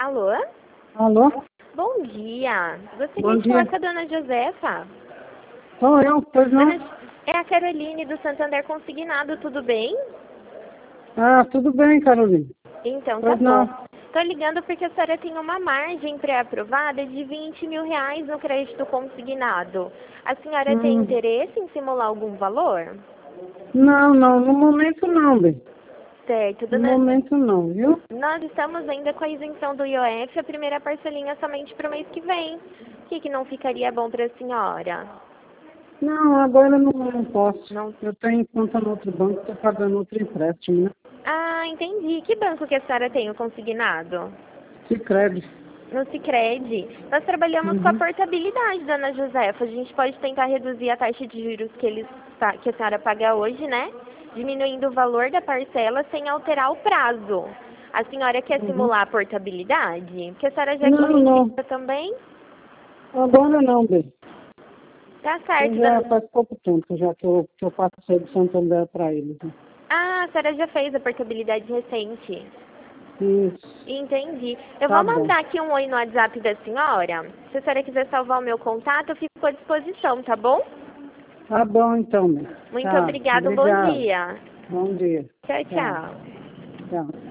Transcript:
Alô? Alô? Bom dia. Gostaria Bom de falar dia. com a dona Josefa. Sou eu, pois não? É a Caroline do Santander Consignado, tudo bem? Ah, tudo bem, Carolina. Então, tá Pois bom. não. Tô ligando porque a senhora tem uma margem pré-aprovada de R$ 20.000 no crédito consignado. A senhora tem Hum. interesse em simular algum valor? Não, no momento não, bem. Certo, No dona... momento não, viu? Nós estamos ainda com a isenção do IOF, a primeira parcelinha somente para o mês que vem. O que não ficaria bom para a senhora? Não, agora não posso. Não. Eu tenho conta no outro banco, estou pagando outro empréstimo, né? Ah, entendi. Que banco que a senhora tem o consignado? Sicredi. No Sicredi. Nós trabalhamos com a Uhum. portabilidade, dona Josefa. A gente pode tentar reduzir a taxa de juros que a senhora paga hoje, né? Diminuindo o valor da parcela sem alterar o prazo. A senhora quer Uhum. simular a portabilidade? Porque a senhora já é Não. correntista também? Agora não, bem. Tá Eu certo, já dona... faz pouco tempo já que eu passei do Santander para eles. Né? Ah, a senhora já fez a portabilidade recente. Isso. Entendi. Eu Tá vou bom. mandar aqui um oi no WhatsApp da senhora. Se a senhora quiser salvar o meu contato, eu fico à disposição, tá bom? Tá bom então, bem. Muito Tá. obrigada, um bom Obrigado. dia. Bom dia. Tchau, Tchau. tchau. Tchau.